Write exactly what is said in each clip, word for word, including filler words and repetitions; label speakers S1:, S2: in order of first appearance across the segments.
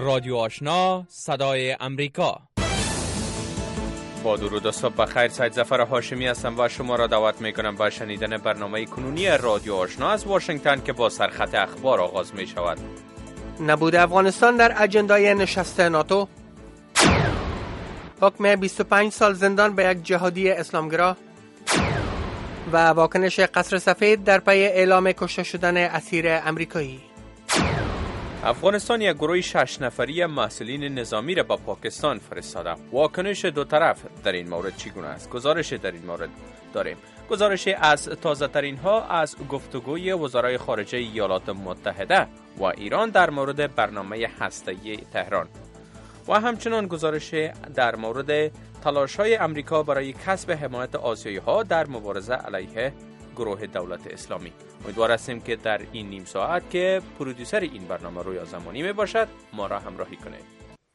S1: رادیو آشنا صدای امریکا.
S2: با درود و صبح بخیر. سید ظفر هاشمی هستم و شما را دعوت میکنم به شنیدن برنامه کنونی رادیو آشنا از واشنگتن که با سرخط اخبار آغاز می شود.
S3: نبود افغانستان در اجندای نشست ناتو، حکم بیست و پنج سال زندان به یک جهادی اسلامگرا و واکنش قصر سفید در پی اعلام کشته شدن اسیر امریکایی.
S2: افغانستان یک گروه شش نفری مسئولین نظامی را به پاکستان فرستاده. واکنش دو طرف در این مورد چگونه است؟ گزارش در این مورد داریم. گزارش از تازه ترین ها از گفتگوی وزرای خارجه ایالات متحده و ایران در مورد برنامه هسته‌ای تهران و همچنان گزارش در مورد تلاش های امریکا برای کسب حمایت آسیایی ها در مبارزه علیه گروه دولت اسلامی. امیدوار هستیم که در این نیم ساعت که پرودیوسر این برنامه رویا زمانی می باشد ما را همراهی کنید.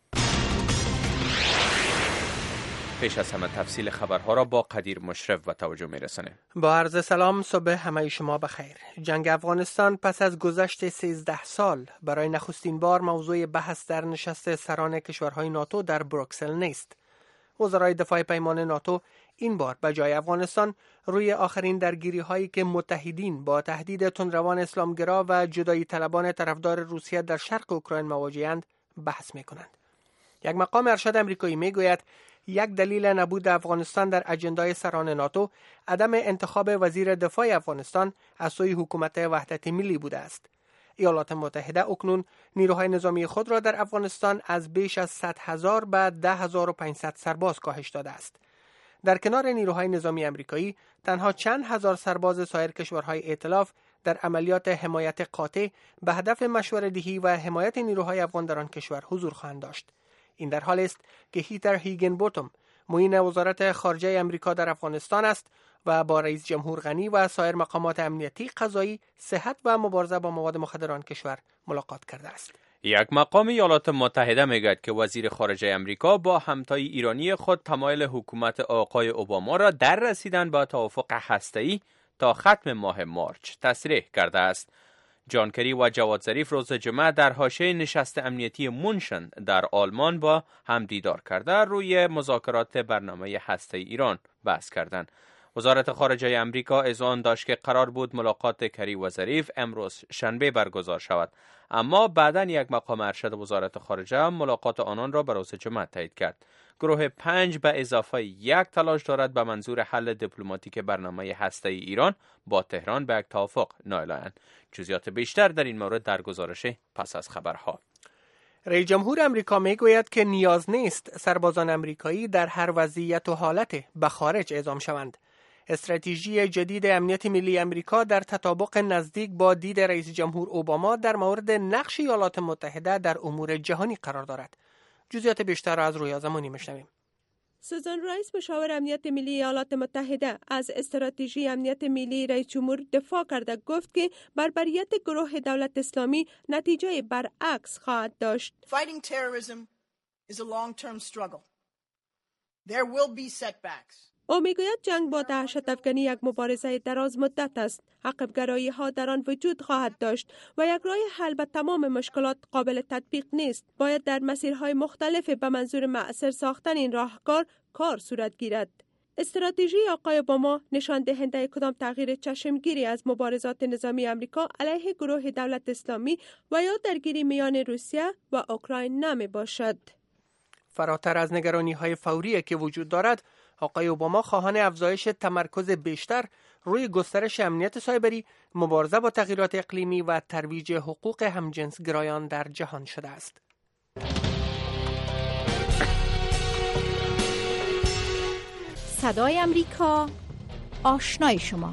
S2: پیش از همه تفصیل خبرها را با قدیر مشرف و توجه می رسانیم.
S3: با عرض سلام، صبح همه شما بخیر. جنگ افغانستان پس از گذشت سیزده سال برای نخستین بار موضوع بحث در نشست سران کشورهای ناتو در بروکسل نیست. وزرای دفاع پیمان ناتو این بار به جای افغانستان روی آخرین درگیری هایی که متحدین با تهدید تندروان اسلامگرا و جدایی طلبان طرفدار روسیه در شرق اوکراین مواجهند بحث می کنند. یک مقام ارشد امریکایی می گوید یک دلیل نبود افغانستان در اجندای سران ناتو عدم انتخاب وزیر دفاع افغانستان از سوی حکومت وحدت ملی بوده است. ایالات متحده اکنون نیروهای نظامی خود را در افغانستان از بیش از صد هزار به ده هزار و پانصد سرباز کاهش داده است. در کنار نیروهای نظامی امریکایی تنها چند هزار سرباز سایر کشورهای ائتلاف در عملیات حمایت قاطع به هدف مشوره‌دهی و حمایت نیروهای افغان در آن کشور حضور خواهند داشت. این در حالی است که هیتر هیگن بوتوم معین وزارت خارجه امریکا در افغانستان است و با رئیس جمهور غنی و سایر مقامات امنیتی، قضایی، صحت و مبارزه با مواد مخدر آن کشور ملاقات کرده است.
S2: یک مقام ایالات متحده میگوید که وزیر خارجه امریکا با همتای ایرانی خود تمایل حکومت آقای اوباما را در رسیدن به توافق هسته‌ای تا ختم ماه مارچ تصریح کرده است. جان کری و جواد ظریف روز جمعه در حاشیه نشست امنیتی مونشن در آلمان با هم دیدار کرده روی مذاکرات برنامه هسته‌ای ایران بحث کردند. وزارت خارجه امریکا اذعان داشت که قرار بود ملاقات کری و ظریف امروز شنبه برگزار شود، اما بعداً یک مقام ارشد وزارت خارجه ملاقات آنان را به روز جمعه تایید کرد. گروه پنج به اضافه یک تلاش دارد به منظور حل دیپلماتیک برنامه هسته‌ای ایران با تهران به یک توافق نائل آیند. جزئیات بیشتر در این مورد در گزارش پس از خبرها.
S3: رئیس جمهور امریکا میگوید که نیاز نیست سربازان امریکایی در هر وضعیت و حالت به خارج اعزام شوند. استراتژی جدید امنیت ملی امریکا در تطابق نزدیک با دید رئیس جمهور اوباما در مورد نقش ایالات متحده در امور جهانی قرار دارد. جزئیات بیشتر را از رویا زمانی میشنویم.
S4: سوزان رایس، مشاور امنیت ملی ایالات متحده، از استراتژی امنیت ملی رئیس جمهور دفاع کرده. گفت که بربریت گروه دولت اسلامی نتیجه برعکس خواهد داشت.
S5: Fighting terrorism is a long-term struggle. There will be setbacks.
S4: او میگوید جنگ با دهشت افکنی یک مبارزه دراز مدت است. عقب‌گرایی ها در آن وجود خواهد داشت و یک راه حل به تمام مشکلات قابل تطبیق نیست. باید در مسیرهای مختلف به منظور مؤثر ساختن این راهکار کار صورت گیرد. استراتژی آقای اوباما نشان دهنده کدام تغییر چشمگیری از مبارزات نظامی آمریکا علیه گروه دولت اسلامی و یا درگیری میان روسیه و اوکراین نمی باشد.
S3: فراتر از نگرانی‌های فوری که وجود دارد، آقای اوباما خواهان افزایش تمرکز بیشتر روی گسترش امنیت سایبری، مبارزه با تغییرات اقلیمی و ترویج حقوق همجنسگرایان در جهان شده است.
S6: صدای امریکا، آشنای شما.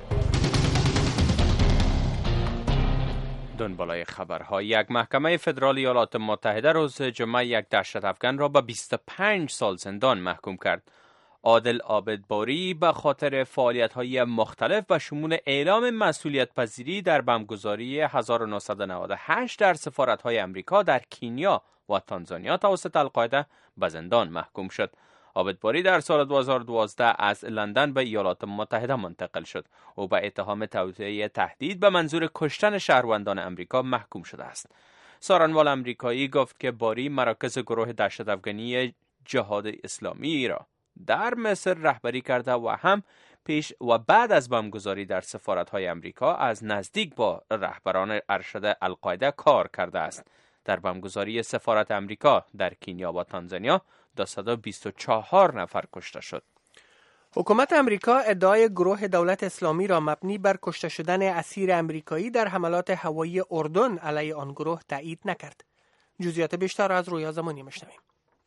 S2: دنبالای خبرها. یک محکمه فدرال ایالات متحده روز جمعه یک دهشت افکن را به بیست و پنج سال زندان محکوم کرد. عادل عابدباری به خاطر فعالیت‌های مختلف و شمول اعلام مسئولیت پذیری در بمبگذاری هزار و نهصد و نود و هشت در سفارت‌های امریکا در کینیا و تانزانیا توسط القاعده به زندان محکوم شد. عابدباری در سال دو هزار و دوازده از لندن به ایالات متحده منتقل شد. او به اتهام توطئه تهدید به منظور کشتن شهروندان امریکا محکوم شده است. سارنوال امریکایی گفت که باری مراکز گروه دهشت‌افغانی جهاد اسلامی را در مصر رهبری کرده و هم پیش و بعد از بمبگذاری در سفارت‌های امریکا از نزدیک با رهبران ارشد القاعده کار کرده است. در بمبگذاری سفارت امریکا در کنیا و تانزانیا دویست و بیست و چهار نفر کشته شد.
S3: حکومت امریکا ادعای گروه دولت اسلامی را مبنی بر کشته شدن اسیر امریکایی در حملات هوایی اردن علیه آن گروه تایید نکرد. جزئیات بیشتر را از رویا زمانی میشنویم.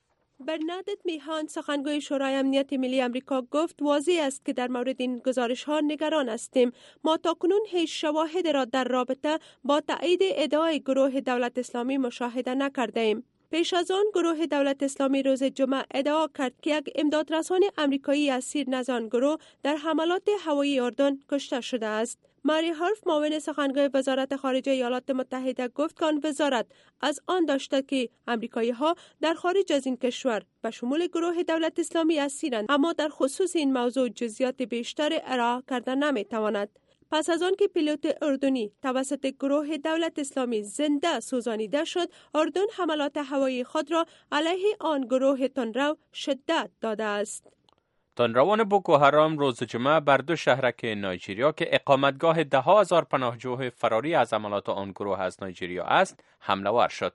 S4: برنادت میهان سخنگوی شورای امنیت ملی امریکا گفت واضح است که در مورد این گزارش ها نگران هستیم. ما تاکنون هیچ شواهد را در رابطه با تایید ادعای گروه دولت اسلامی مشاهده نکرده ایم. پیش از آن گروه دولت اسلامی روز جمعه ادعا کرد که یک امدادرسان امریکایی اسیر نزد آن گروه در حملات هوایی اردن کشته شده است. ماری هارف معاون سخنگوی وزارت خارجه ایالات متحده گفت که آن وزارت از آن داشته که امریکایی ها در خارج از این کشور به شمول گروه دولت اسلامی اسیرند، اما در خصوص این موضوع جزئیات بیشتر ارائه کرده نمی تواند. پس از آن که پیلوت اردنی توسط گروه دولت اسلامی زنده سوزانیده شد، اردن حملات هوایی خود را علیه آن گروه تندرو شدت داده است.
S2: تندروان بوکو حرام روز جمعه بر دو شهرک نایجریا که اقامتگاه ده ها هزار پناهجوی فراری از حملات آن گروه از نایجریا است حمله ور شد.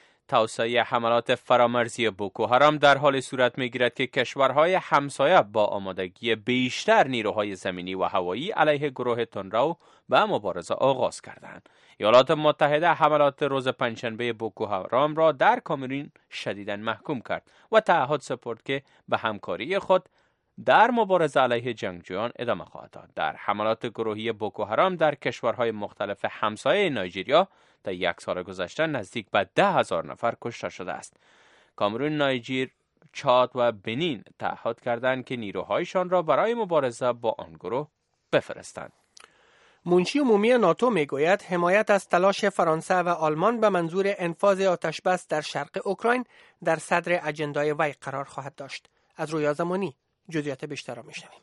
S2: توسعه حملات فرامرزی بوکو حرام در حال صورت می‌گیرد که کشورهای همسایه با آمادگی بیشتر نیروهای زمینی و هوایی علیه گروه تندرو به مبارزه آغاز کردند. ایالات متحده حملات روز پنجشنبه بوکو حرام را در کامرون شدیداً محکوم کرد و تعهد سپرد که به همکاری خود در مبارزه علیه جنگجویان ادامه خواهد داد. در حملات گروهی بوکو حرام در کشورهای مختلف همسایه نایجریا در یک سال گذشته نزدیک به ده هزار نفر کشته شده است. کامرون، نایجر، چاد و بنین تعهد کردند که نیروهایشان را برای مبارزه با آن گروه بفرستند.
S3: منشی عمومی ناتو میگوید حمایت از تلاش فرانسه و آلمان به منظور انفاذ آتشبس در شرق اوکراین در صدر اجندای وی قرار خواهد داشت. از رویا زمانی جزئیات بیشتر را میشنویم.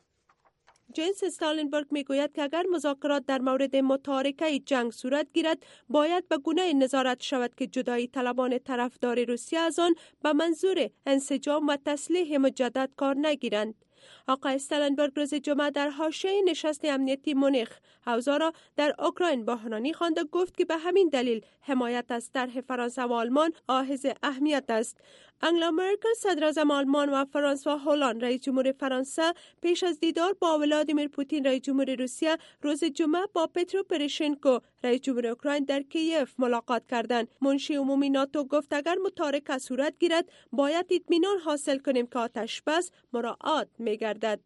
S4: جنس استالنبرگ میگوید که اگر مذاکرات در مورد متارکه جنگ صورت گیرد، باید به گونه نظارت شود که جدایی طلبان طرفدار روسیه از آن به منظور انسجام و تسلیح مجدد کار نگیرند. آقای استالنبرگ روز جمعه در حاشیه نشست امنیتی مونیخ اوضاع را در اوکراین بحرانی خواند و گفت که به همین دلیل حمایت از طرح فرانسه و آلمان حائز اهمیت است. انگلا مرکل صدراعظم آلمان و فرانسوا هولند رئیس جمهور فرانسه پیش از دیدار با ولادیمیر پوتین رئیس جمهور روسیه روز جمعه با پترو پروشنکو رئیس جمهور اوکراین در کیف ملاقات کردند. منشی عمومی ناتو گفت اگر متارکه صورت گیرد، باید اطمینان حاصل کنیم که آتشبس مراعات می‌گردد.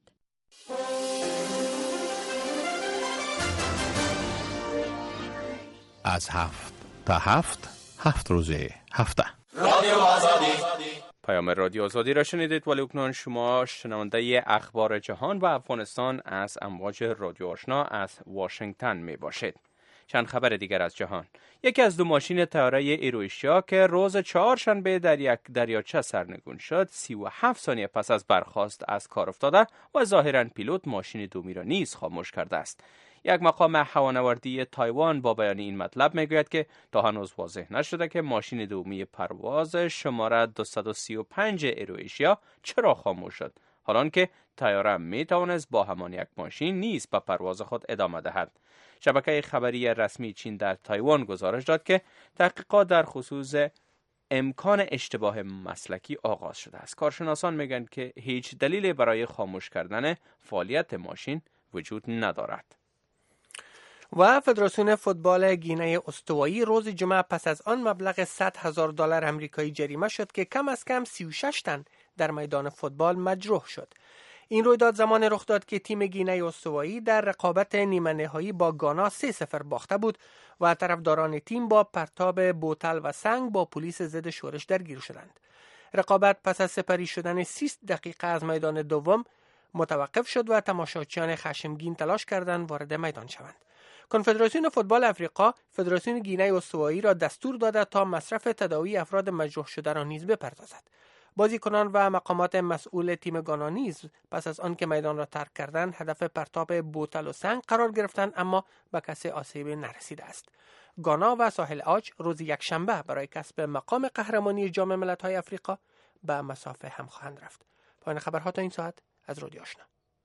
S7: از هفت تا هفت هفت روزه هفته
S2: رادیو آزادی. پیام رادیو آزادی را شنیدید، ولی اکنون شما شنونده اخبار جهان و افغانستان از امواج رادیو آشنا از واشنگتن می باشید. چند خبر دیگر از جهان. یکی از دو ماشین طیاره ایروئیشیا که روز چهارشنبه در یک دریاچه سرنگون شد، سی و هفت ثانیه پس از برخاست از کار افتاده و ظاهراً پیلوت ماشین دومی را نیز خاموش کرده است. یک مقام هوانوردی تایوان با بیان این مطلب میگوید که تا هنوز واضح نشده که ماشین دومی پرواز شماره دویست و سی و پنج ایروئیشیا چرا خاموش شد، حالان که طیاره می توانست با همان یک ماشین نیز به پرواز خود ادامه دهد. شبکه خبری رسمی چین در تایوان گزارش داد که تحقیقات در خصوص امکان اشتباه مسلکی آغاز شده است. کارشناسان میگن که هیچ دلیلی برای خاموش کردن فعالیت ماشین وجود ندارد.
S3: و فدراسیون فوتبال گینه استوایی روز جمعه پس از آن مبلغ صد هزار دلار آمریکایی جریمه شد که کم از کم سی و شش تن در میدان فوتبال مجروح شد. این رویداد زمان رخ داد که تیم گینه استوایی در رقابت نیمه نهایی با گانا سه صفر باخته بود و طرفداران تیم با پرتاب بوتل و سنگ با پلیس ضد شورش درگیر شدند. رقابت پس از سپری شدن سی دقیقه از میدان دوم متوقف شد و تماشاچیان خشمگین تلاش کردند وارد میدان شوند. کنفدراسیون فوتبال افریقا فدراسیون گینه استوایی را دستور داده تا مصرف تداوی افراد مجروح شده را نیز بپردازد. بازیکنان و مقامات مسئول تیم گانا نیز پس از آن که میدان را ترک کردند هدف پرتاب بوتل و سنگ قرار گرفتند، اما به کسی آسیب نرسیده است. گانا و ساحل عاج روز یکشنبه برای کسب مقام قهرمانی جام ملت‌های آفریقا به مسافه هم خواهند رفت. پایان خبرها تا این ساعت از رادیو آشنا.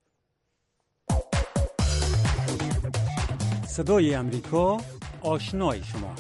S8: صدای امریکا، آشنای شما.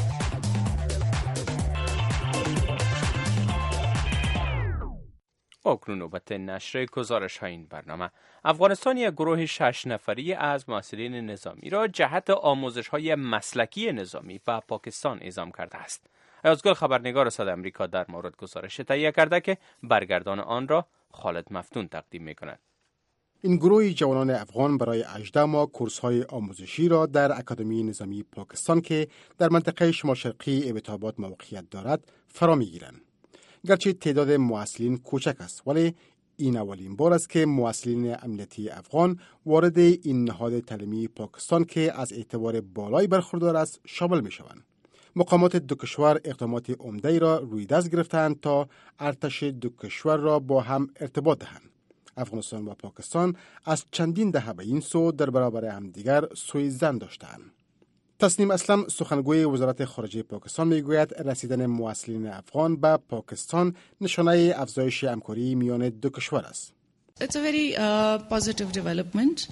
S2: اکنون نوبت نشر گزارش های این برنامه. افغانستان یک گروه شش نفری از محصلین نظامی را جهت آموزش های مسلکی نظامی به پاکستان اعزام کرده است. ایازگل خبرنگار صدای امریکا در مورد گزارش تهیه کرده که برگردان آن را خالد مفتون تقدیم می کند.
S9: این گروه جوانان افغان برای هجده ماه کورس‌های آموزشی را در اکادمی نظامی پاکستان که در منطقه شمال شرقی ابتابات موقعیت دارد فرا می‌گیرند. گرچه تعداد محصلین کوچک است، ولی این اولین بار است که محصلین امنیتی افغان وارد این نهاد تعلیمی پاکستان که از اعتبار بالای برخوردار است شامل می‌شوند. مقامات دو کشور اقدامات عمده‌ای را روی دست گرفتند تا ارتش دو کشور را با هم ارتباط دهند. افغانستان و پاکستان از چندین دهه به این سو در برابر همدیگر سوی زن داشتند. تسنیم اسلم سخنگوی وزارت خارجه پاکستان میگوید رسیدن محصلین افغان به پاکستان نشانه افزایش همکاری میان دو کشور است.
S10: It's a very uh, positive development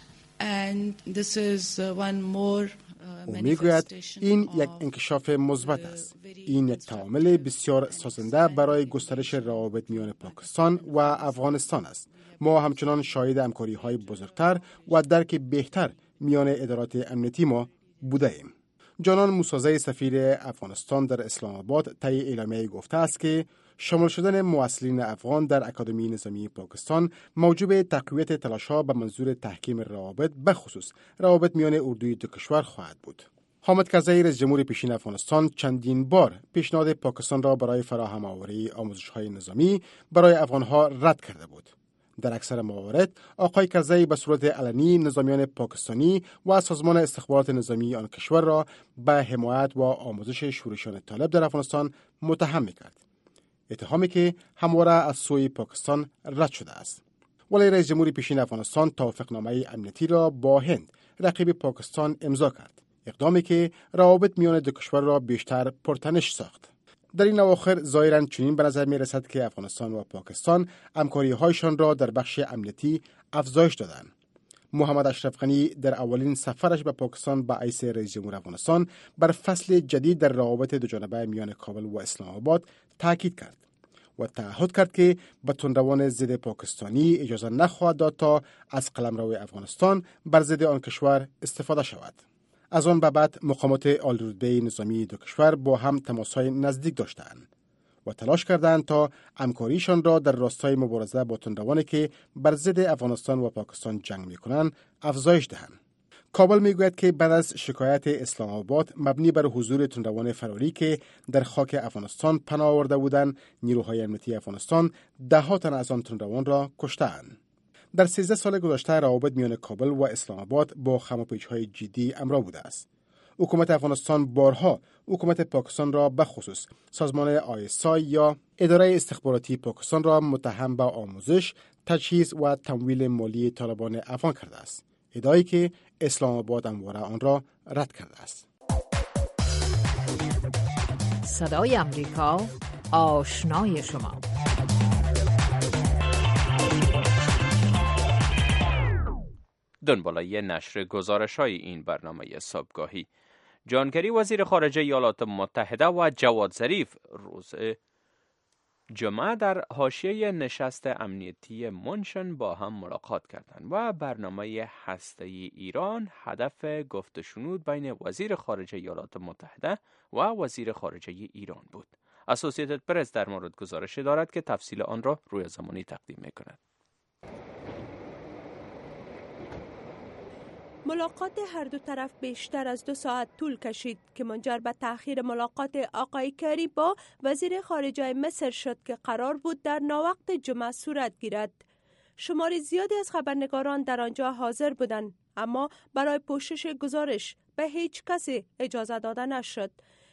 S10: and this is uh, one more
S9: او میگوید این یک انکشاف مثبت است. این یک تعامل بسیار سازنده برای گسترش روابط میان پاکستان و افغانستان است. ما همچنان شاهد همکاری‌های بزرگتر و درک بهتر میان ادارات امنیتی ما بوده ایم. جانان موسازه سفیر افغانستان در اسلام آباد طی اعلامیه گفته است که شامل شدن محصلین افغان در اکادمی نظامی پاکستان موجب تقویت تلاش‌ها به منظور تحکیم روابط بخصوص روابط میان اردوی دو کشور خواهد بود. حامد کرزی رئیس جمهور پیشین افغانستان چندین بار پیشنهاد پاکستان را برای فراهم آوری آموزش‌های نظامی برای افغان‌ها رد کرده بود. در اکثر موارد آقای کرزی به صورت علنی نظامیان پاکستانی و سازمان استخبارات نظامی آن کشور را به حمایت و آموزش شورشیان طالب در افغانستان متهم می‌کرد. اتهامی که همواره از سوی پاکستان رد شده است. ولی رئیس جمهور پیشین افغانستان توافقنامه امنیتی را با هند رقیب پاکستان امضا کرد. اقدامی که روابط میان دو کشور را بیشتر پرتنش ساخت. در این اواخر ظاهراً چنین به نظر می رسد که افغانستان و پاکستان همکاری‌هایشان را در بخش امنیتی افزایش دادند. محمد اشرف غنی در اولین سفرش به پاکستان به حیث رئیس جمهور افغانستان بر فصل جدید در روابط دوجانبه میان کابل و اسلام آباد تاکید کرد و تعهد کرد که به تندروان ضد پاکستانی اجازه نخواهد داد تا از قلمرو افغانستان بر ضد آن کشور استفاده شود. از آن به بعد مقامات عالی‌رتبه نظامی دو کشور با هم تماس‌های نزدیک داشتند و تلاش کردند تا همکاریشان را در راستای مبارزه با تندروانی که بر ضد افغانستان و پاکستان جنگ می‌کنند افزایش دهند. کابل میگوید که بعد از شکایت اسلام آباد مبنی بر حضور تندروان فراری که در خاک افغانستان پناه آورده بودند، نیروهای امنیتی افغانستان ده ها تن از آن تندروان را کشتند. در سیزده سال گذشته روابط میان کابل و اسلام آباد با خم و پیچ‌های جدی همراه بوده است. حکومت افغانستان بارها حکومت پاکستان را به خصوص سازمان آی اس آی یا اداره استخباراتی پاکستان را متهم به آموزش، تجهیز و تمویل مالی طالبان افغان کرده است. ادعایی که اسلام آباد همواره آن را رد کرده است.
S6: صدای امریکا، آشنای شما.
S2: دنبالای نشر گزارش های این برنامه صبحگاهی. جانکری وزیر خارجه ایالات متحده و جواد ظریف روز جمعه در حاشیه نشست امنیتی منشن با هم ملاقات کردند و برنامه هسته‌ای ایران هدف گفت و شنود بین وزیر خارجه ایالات متحده و وزیر خارجه ایران بود. اسوسییتد پرس در مورد گزارش دارد که تفصیل آن را روی زمانی تقدیم می‌کند.
S4: ملاقات هر دو طرف بیشتر از دو ساعت طول کشید که منجر به تأخیر ملاقات آقای کری با وزیر خارجه مصر شد که قرار بود در ناوقت جمعه صورت گیرد. شمار زیادی از خبرنگاران در آنجا حاضر بودند، اما برای پوشش گزارش به هیچ کسی اجازه داده نشد.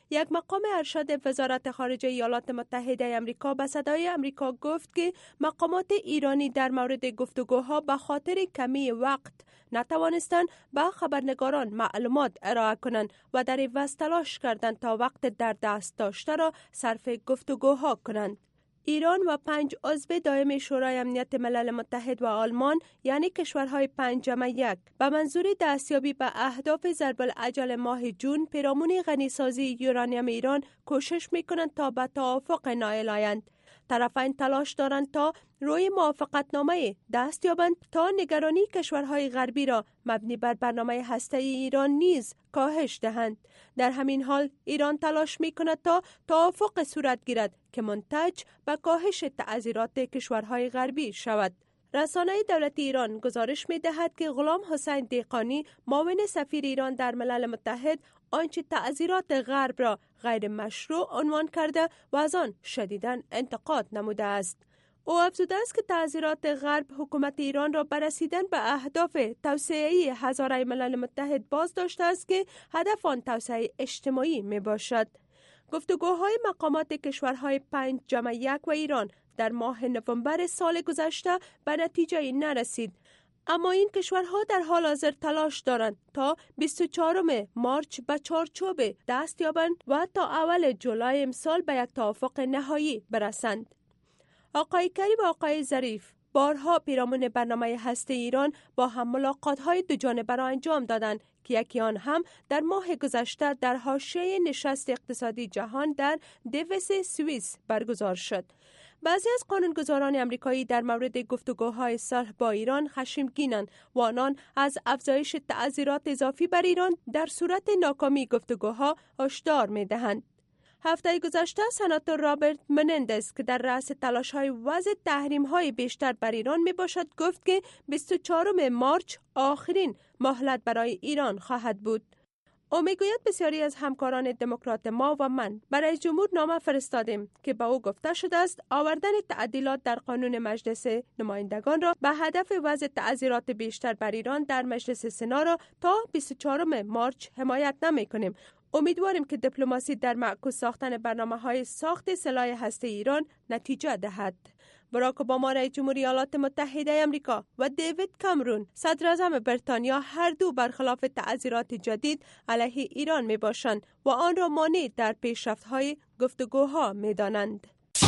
S4: یک مقام ارشد وزارت خارجه ایالات متحده آمریکا به صدای آمریکا گفت که مقامات ایرانی در مورد گفتگوها به خاطر کمی وقت نتوانستند به خبرنگاران معلومات ارائه کنند و در عوض تلاش کردند تا وقت در دست داشته را صرف گفتگوها کنند. ایران و پنج عضو دائم شورای امنیت ملل متحد و آلمان یعنی کشورهای پنج جمع یک به منظور دستیابی به اهداف ضرب العجل ماه جون پیرامون غنیسازی یورانیم ایران کوشش میکنند تا به توافق نائل آیند. طرفین تلاش دارند تا روی موافقتنامه دست یابند تا نگرانی کشورهای غربی را مبنی بر برنامه هسته‌ای ایران نیز کاهش دهند. در همین حال ایران تلاش میکند تا توافق صورت گیرد که منتج به کاهش تعذیرات کشورهای غربی شود. رسانه دولتی ایران گزارش می دهد که غلام حسین دیقانی معاون سفیر ایران در ملل متحد آنچه تعذیرات غرب را غیر مشروع عنوان کرده و از آن شدیداً انتقاد نموده است. او افزوده است که تعذیرات غرب حکومت ایران را برسیدن به اهداف توسعه‌ای هزاره ملل متحد باز داشته است که هدف آن توسعه اجتماعی می باشد. گفتگوهای مقامات کشورهای پنج جمع یک و ایران در ماه نوامبر سال گذشته به نتیجه نرسید، اما این کشورها در حال حاضر تلاش دارند تا بیست و چهارم مارچ به چارچوب دست یابند و تا اول جولای امسال به یک توافق نهایی برسند. آقای کریم و آقای ظریف بارها پیرامون برنامه هسته ایران با هم ملاقات‌های دو جانبه را انجام دادند که یکی آن هم در ماه گذشته در حاشیه نشست اقتصادی جهان در دیویس سوئیس برگزار شد. بعضی از قانونگذاران آمریکایی در مورد گفتگوهای صلح با ایران خشمگینند و آنان از افزایش تعذیرات اضافی بر ایران در صورت ناکامی گفتگوها هشدار می‌دهند. هفته گذشته سناتور رابرت منندز که در رأس تلاش‌های وضع تحریم‌های بیشتر بر ایران میباشد گفت که بیست و چهارم مارچ آخرین مهلت برای ایران خواهد بود. او میگوید بسیاری از همکاران دموکرات ما و من برای جمهور نامه فرستادیم که به او گفته شده است آوردن تعدیلات در قانون مجلس نمایندگان را به هدف وضع تعذیرات بیشتر بر ایران در مجلس سنا را تا بیست و چهارم مارچ حمایت نمی‌کنیم. امیدواریم که دیپلماسی در معکوس ساختن برنامه‌های ساخت سلاح هسته ایران نتیجه دهد. باراک اوباما رئیس جمهوری ایالات متحده آمریکا و دیوید کامرون صدر اعظم بریتانیا هر دو برخلاف تعذیرات جدید علیه ایران می باشند و آن را مانع در پیشرفت‌های گفتگوها می دانند.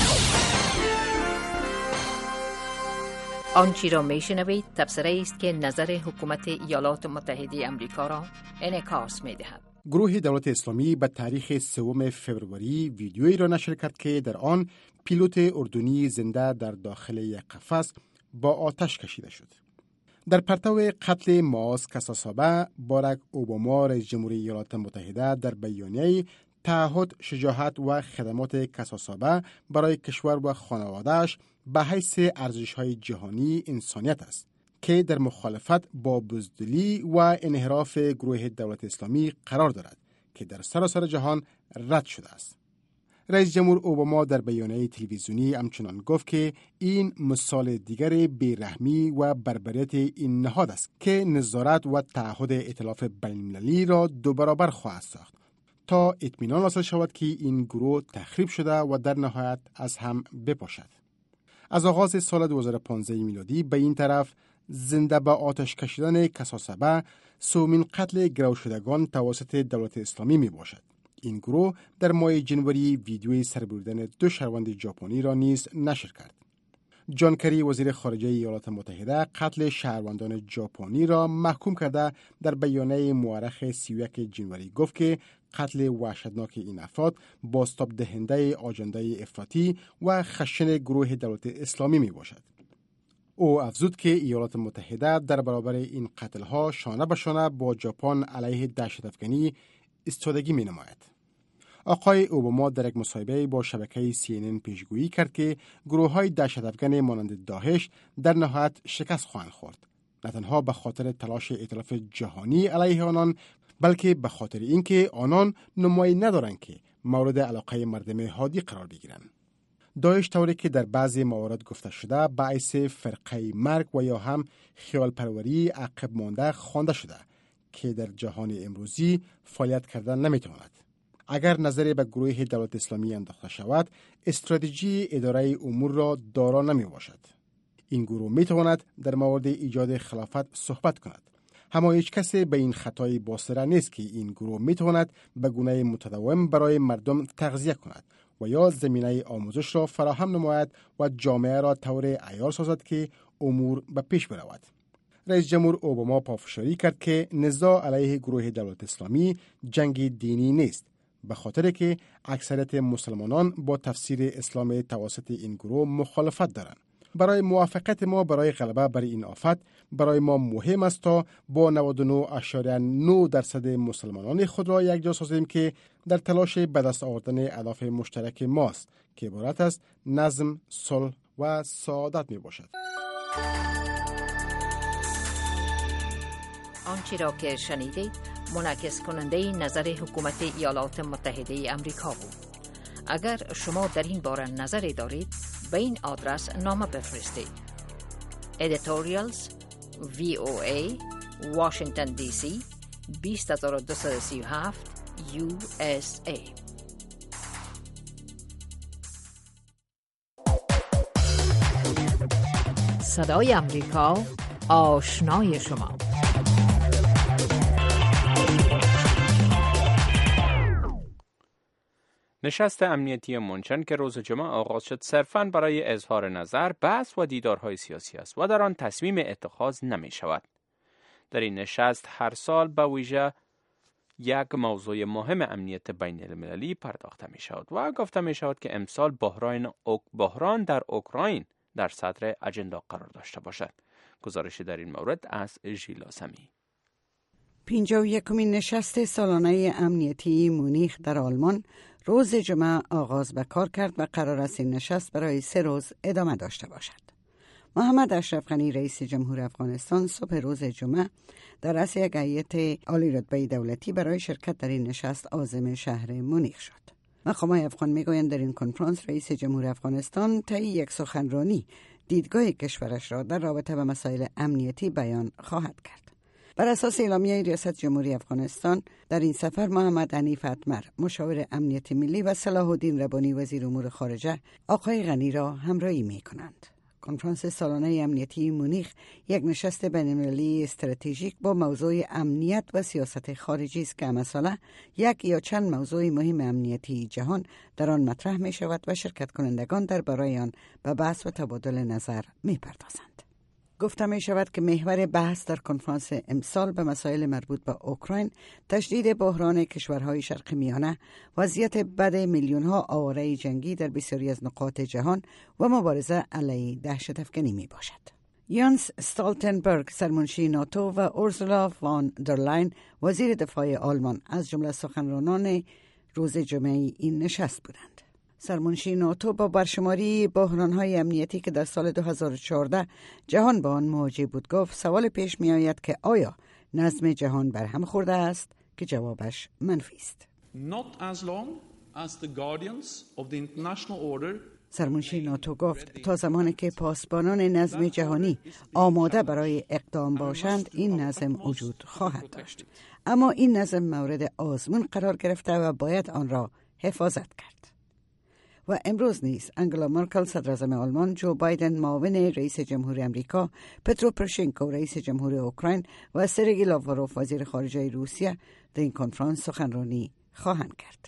S6: آنچه را می شنوید تبصره است که نظر حکومت ایالات متحده آمریکا را انعکاس می دهد.
S9: گروه دولت اسلامی به تاریخ سوم فوریه ویدیویی را نشر کرد که در آن پیلوت اردنی زنده در داخل یک قفس با آتش کشیده شد. در پرتو قتل معاذ کساسابه، باراک اوباما رئیس جمهوری ایالات متحده در بیانیه تعهد شجاعت و خدمات کساسابه برای کشور و خانواده‌اش به حیث ارزش‌های جهانی انسانیت است که در مخالفت با بزدلی و انحراف گروه دولت اسلامی قرار دارد که در سراسر جهان رد شده است. رئیس جمهور اوباما در بیانیه تلویزیونی همچنان گفت که این مثال دیگر بیرحمی و بربریت این نهاد است که نظارت و تعهد ائتلاف بین‌المللی را دو برابر خواهد ساخت تا اطمینان حاصل شود که این گروه تخریب شده و در نهایت از هم بپاشد. از آغاز سال دو هزار و پانزده میلادی به این طرف زنده به آتش کشیدن کساسبه سومین قتل گرو شدگان توسط دولت اسلامی می باشد. این گروه در ماه جنوری ویدیوی سربردن دو شهروند ژاپنی را نیز نشر کرد. جان کری وزیر خارجه ایالات متحده قتل شهروندان ژاپنی را محکوم کرده در بیانیه مورخ سی و یک جنوری گفت که قتل وحشتناک این افراد بازتاب دهنده آجنده افراطی و خشن گروه دولت اسلامی می باشد. او افزود که ایالات متحده در برابر این قتل‌ها شانه به شانه با ژاپن علیه دهشت‌افکنی ایستادگی می‌نماید. آقای اوباما در یک مصاحبه با شبکه سی ان ان پیشگویی کرد که گروه‌های دهشت‌افکن مانند داعش در نهایت شکست خواهند خورد، نه تنها به خاطر تلاش ائتلاف جهانی علیه آنان، بلکه به خاطر اینکه آنان نمایی ندارند که مورد علاقه مردم هادی قرار بگیرند. داعش طوری که در بعضی موارد گفته شده باعث فرقه مرگ و یا هم خیال پروری عقب مانده خوانده شده که در جهان امروزی فعالیت کردن نمیتواند. اگر نظری به گروه دولت اسلامی انداخته شود، استراتژی اداره امور را دارا نمی باشد. این گروه می تواند در مورد ایجاد خلافت صحبت کند. اما هیچ کسی به این خطای باصره نیست که این گروه می تواند به گونه متداوم برای مردم تغذیه کند و یا زمینه آموزش را فراهم نماید و جامعه را طور عیار سازد که امور به پیش برود. رئیس جمهور اوباما پافشاری کرد که نزاع علیه گروه دولت اسلامی جنگ دینی نیست، به خاطر که اکثریت مسلمانان با تفسیر اسلام توسط این گروه مخالفت دارند. برای موافقت ما برای غلبه بر این آفت، برای ما مهم است تا با نود و نه اشاریه نه درصد مسلمانان خود را یکجا سازیم که در تلاش به دست آوردن اهداف مشترک ماست که عبارت از نظم، صلح و سعادت می باشد.
S6: آنچه را که شنیدید منعکس کننده نظر حکومت ایالات متحده امریکا بود. اگر شما در این باره نظری دارید، به این آدرس نامه بفرستید. editorials وی او ای Washington دی سی بیست هزار و دویست و سی و هفت یو اس ای. صدای امریکا، آشنای شما.
S2: نشست امنیتی مونچن که روز جمعه آغاز شد صرفاً برای اظهار نظر، بحث و دیدارهای سیاسی است و در آن تصمیم اتخاذ نمی شود. در این نشست هر سال به ویژه یک موضوع مهم امنیت بین المللی پرداخته می شود و گفته می شود که امسال بحران بحران در اوکراین در صدر اجندا قرار داشته باشد. گزارشی در این مورد از ژیلا سمی.
S11: پنجاه و یکمین نشست سالانه امنیتی مونیخ در آلمان روز جمعه آغاز به کار کرد و قرار است این نشست برای سه روز ادامه داشته باشد. محمد اشرف غنی رئیس جمهور افغانستان صبح روز جمعه در رأس یک هیئت عالی رتبه دولتی برای شرکت در این نشست عازم شهر مونیخ شد. مقامات افغان میگویند در این کنفرانس رئیس جمهور افغانستان طی یک سخنرانی دیدگاه کشورش را در رابطه با مسائل امنیتی بیان خواهد کرد. بر اساس اعلامیه ریاست جمهوری افغانستان در این سفر محمد حنیف اتمر مشاور امنیت ملی و صلاح الدین ربانی وزیر امور خارجه آقای غنی را همراهی می کنند. کنفرانس سالانه امنیتی مونیخ یک نشست بین‌المللی استراتژیک با موضوع امنیت و سیاست خارجی است که مسئله یک یا چند موضوع مهم امنیتی جهان در آن مطرح می شود و شرکت کنندگان در برای آن به بحث و تبادل نظر می پردازند. گفته می شود که محور بحث در کنفرانس امسال به مسائل مربوط به اوکراین، تشدید بحران کشورهای شرق میانه، وضعیت بد میلیون‌ها آواره جنگی در بسیاری از نقاط جهان و مبارزه علیه دهشت افکنی می باشد. یانس استالتنبرگ سرمنشی ناتو و اورسولا وان در لاین وزیر دفاع آلمان از جمله سخنرانان روز جمعه این نشست بودند. سرمنشی ناتو با برشماری بحران‌های امنیتی که در سال دو هزار و چهارده جهان با آن مواجه بود گفت سوال پیش می آید که آیا نظم جهان برهم خورده است که جوابش منفی است.
S12: Not as long as the guardians of the international order
S11: سرمنشی ناتو گفت تا زمانی که پاسبانان نظم جهانی آماده برای اقدام باشند این نظم وجود خواهد داشت. اما این نظم مورد آزمون قرار گرفته و باید آن را حفاظت کرد. و امروز نیز انگلا مرکل صدر اعظم آلمان، جو بایدن معاون رئیس جمهور امریکا، پترو پروشنکو رئیس جمهور اوکراین و سرگئی لاواروف وزیر خارجه روسیه در این کنفرانس سخنرانی خواهند کرد.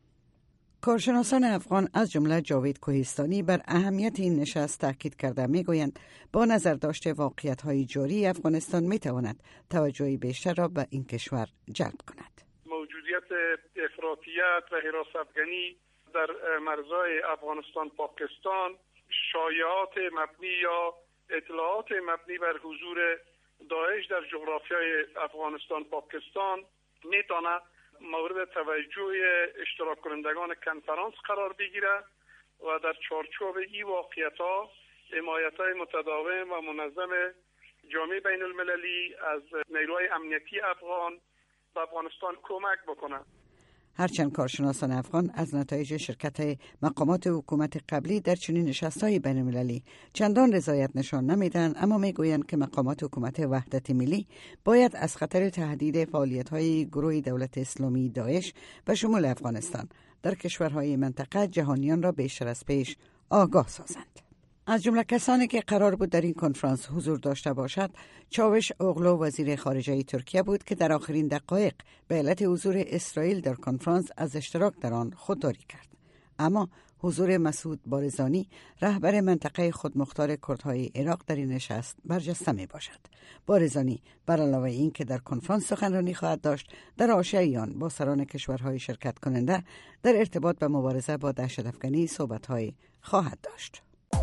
S11: کارشناسان افغان از جمله جاوید کوهستانی بر اهمیت این نشست تاکید کرده میگویند با نظر داشته واقعیت‌های جاری افغانستان میتواند توجه بیشتر را به این کشور جلب کند.
S13: موجودیت افراطیت و حراس افغانی در مرزهای افغانستان پاکستان، شایعات مبنی یا اطلاعات مبنی بر حضور داعش در جغرافیای افغانستان پاکستان میتونه مورد توجه اشتراک کنندگان کنفرانس قرار بگیره و در چارچوب این واقعیت‌ها حمایت‌های متداوم و منظم جامعه بین المللی از نیروهای امنیتی افغان به افغانستان کمک بکنه.
S11: هرچند کارشناسان افغان از نتایج شرکت مقامات حکومت قبلی در چنین نشست‌های بین‌المللی چندان رضایت نشان نمیدن، اما میگویند که مقامات حکومت وحدت ملی باید از خطر تهدید فعالیت‌های گروه دولت اسلامی داعش و شمول افغانستان در کشورهای منطقه جهانیان را بیشتر از پیش آگاه سازند. از جمله کسانی که قرار بود در این کنفرانس حضور داشته باشد، چاوش اوغلو وزیر خارجه ترکیه بود که در آخرین دقایق به علت حضور اسرائیل در کنفرانس از اشتراک در آن خودداری کرد. اما حضور مسعود بارزانی رهبر منطقه خودمختار کردهای عراق در این نشست برجسته می باشد. بارزانی بر علاوه این که در کنفرانس سخنرانی خواهد داشت، در حاشیه آن با سران کشورهای شرکت کننده در ارتباط به مبارزه با دهشت‌افکنی صحبت‌های خواهد داشت.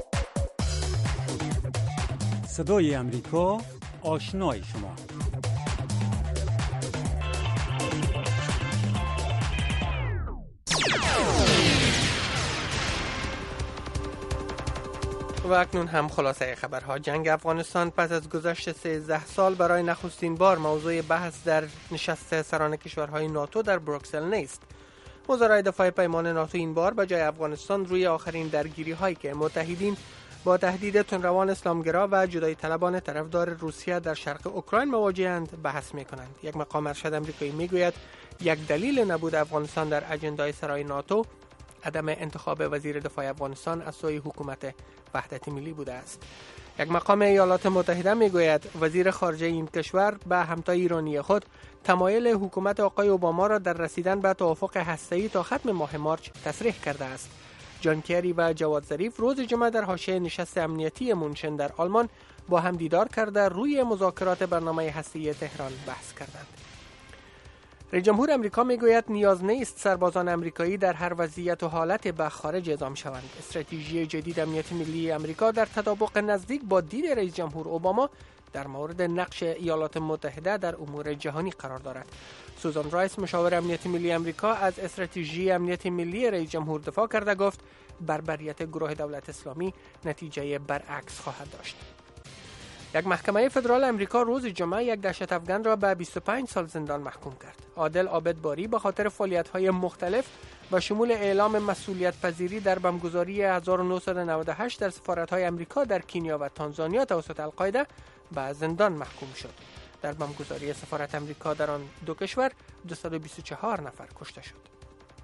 S8: صدای امریکا، آشنای شما.
S3: و اکنون هم خلاصه خبرها. جنگ افغانستان پس از گذشت سیزده سال برای نخستین بار موضوع بحث در نشست سران کشورهای ناتو در بروکسل نیست. وزرای دفاع پیمان ناتو این بار به جای افغانستان روی آخرین درگیری هایی که متحدین با تهدید تندروان اسلامگرا و جدایی طلبان طرفدار روسیه در شرق اوکراین مواجهند بحث می‌کنند. یک مقام ارشد آمریکایی میگوید یک دلیل نبود افغانستان در اجندای سرای ناتو عدم انتخاب وزیر دفاع افغانستان از سوی حکومت وحدت ملی بوده است. یک مقام ایالات متحده میگوید وزیر خارجه این کشور به همتای ایرانی خود تمایل حکومت آقای اوباما را در رسیدن به توافق هسته‌ای تا ختم ماه مارچ تصریح کرده است. جان کری و جواد ظریف روز جمعه در حاشیه نشست امنیتی مونشن در آلمان با هم دیدار کرده روی مذاکرات برنامه هسته‌ای تهران بحث کردند. رئیس جمهور آمریکا میگوید نیاز نیست سربازان آمریکایی در هر وضعیت و حالت به خارج اعزام شوند. استراتژی جدید امنیت ملی آمریکا در تطابق نزدیک با دید رئیس جمهور اوباما در مورد نقش ایالات متحده در امور جهانی قرار دارد. سوزان رایس مشاور امنیت ملی آمریکا از استراتژی امنیت ملی رئیس جمهور دفاع کرده گفت بربریت گروه دولت اسلامی نتیجه برعکس خواهد داشت. یک محکمه فدرال آمریکا روز جمعه یک دهشت افغان را به بیست و پنج سال زندان محکوم کرد. عادل عابد باری به خاطر فعالیت‌های مختلف و شمول اعلام مسئولیت پذیری در بمبگذاری هزار و نهصد و نود و هشت در سفارت‌های آمریکا در کنیا و تانزانیا توسط القاعده به زندان محکوم شد. در بمبگذاری سفارت آمریکا در آن دو کشور دویست و بیست و چهار نفر کشته شد.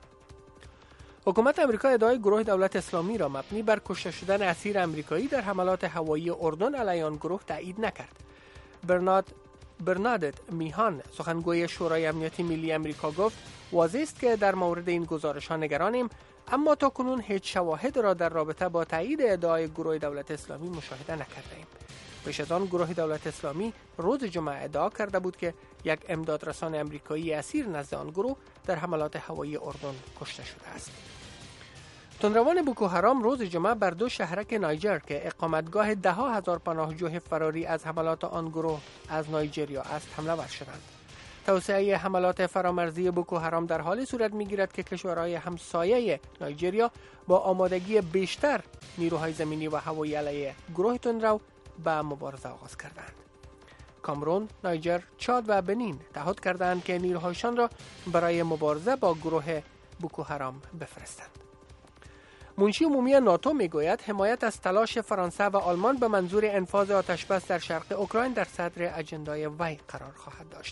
S3: حکومت آمریکا ادعای گروه دولت اسلامی را مبنی بر کشته شدن اسیر آمریکایی در حملات هوایی اردن علیه آن گروه تایید نکرد. برنارد برنادت میهان سخنگوی شورای امنیت ملی آمریکا گفت واضح است که در مورد این گزارش‌ها نگرانیم، اما تا کنون هیچ شواهد را در رابطه با تایید ادعای گروه دولت اسلامی مشاهده نکرده‌ایم. پیش از آن گروه دولت اسلامی روز جمعه ادعا کرده بود که یک امدادرسان آمریکایی اسیر نزد آن گروه در حملات هوایی اردن کشته شده است. تندروان بوکو حرام روز جمعه بر دو شهرک نایجر که اقامتگاه ده ها هزار پناهجوی فراری از حملات آن گروه از نایجریا است حمله ور شدند. توسعه حملات فرامرزی بوکو حرام در حالی صورت می‌گیرد که کشورهای همسایه نایجریا با آمادگی بیشتر نیروهای زمینی و هوایی علیه گروه تندرو به مبارزه آغاز کردند. کامرون، نایجر، چاد و بنین تعهد کردند که نیروهایشان را برای مبارزه با گروه بوکو حرام بفرستند. منشی عمومی ناتو میگوید حمایت از تلاش فرانسه و آلمان به منظور انفاذ آتشبس در شرق اوکراین در صدر اجندای وی قرار خواهد داشت.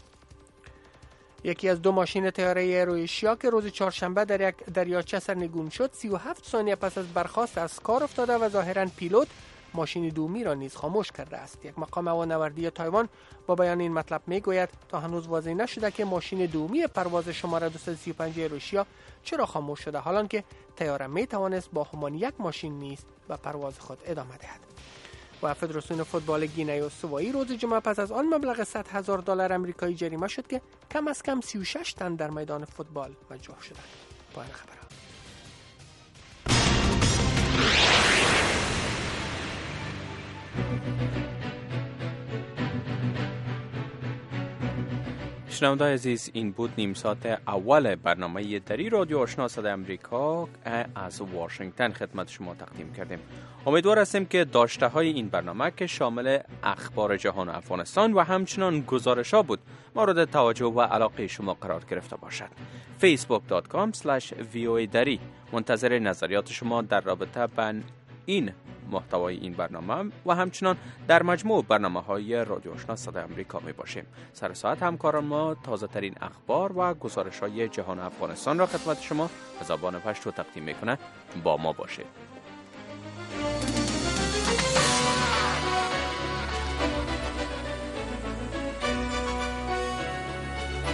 S3: یکی از دو ماشین طیاره رویشیا که روز چهارشنبه در یک دریاچه سرنگون شد، سی و هفت ثانیه پس از برخاست از کار افتاده و ظاهراً پیلوت ماشین دومی را نیز خاموش کرده است. یک مقام هوانوردی تایوان با بیان این مطلب میگوید تا هنوز واضح نشده که ماشین دومی پرواز شماره دویست و سی و پنج روسیا چرا خاموش شده، حالان که طیاره می توانست با همان یک ماشین نیز به پرواز خود ادامه دهد. و فدراسیون فوتبال گینه استوایی روز جمعه پس از آن مبلغ صد هزار دلار آمریکایی جریمه شد که کم از کم سی و شش تن در میدان فوتبال مجروح شدند. پایان خبرها.
S2: شنونده‌های عزیز، این بود نیم ساعت اول برنامه دری رادیو آشنا صدای امریکا از واشنگتن خدمت شما تقدیم کردیم. امیدوار هستیم که داشته های این برنامه که شامل اخبار جهان و افغانستان و همچنان گزارش‌ها بود مورد توجه و علاقه شما قرار گرفته باشد. فیسبوک دات کام اسلش وی او ای دری منتظر نظریات شما در رابطه با این محتوای این برنامه و همچنان در مجموع برنامه‌های رادیو آشنا صدای امریکا می باشیم. سر ساعت همکاران ما تازه ترین اخبار و گزارش‌های جهان افغانستان را خدمت شما به زبان پشتو تقدیم میکنه. با ما باشید.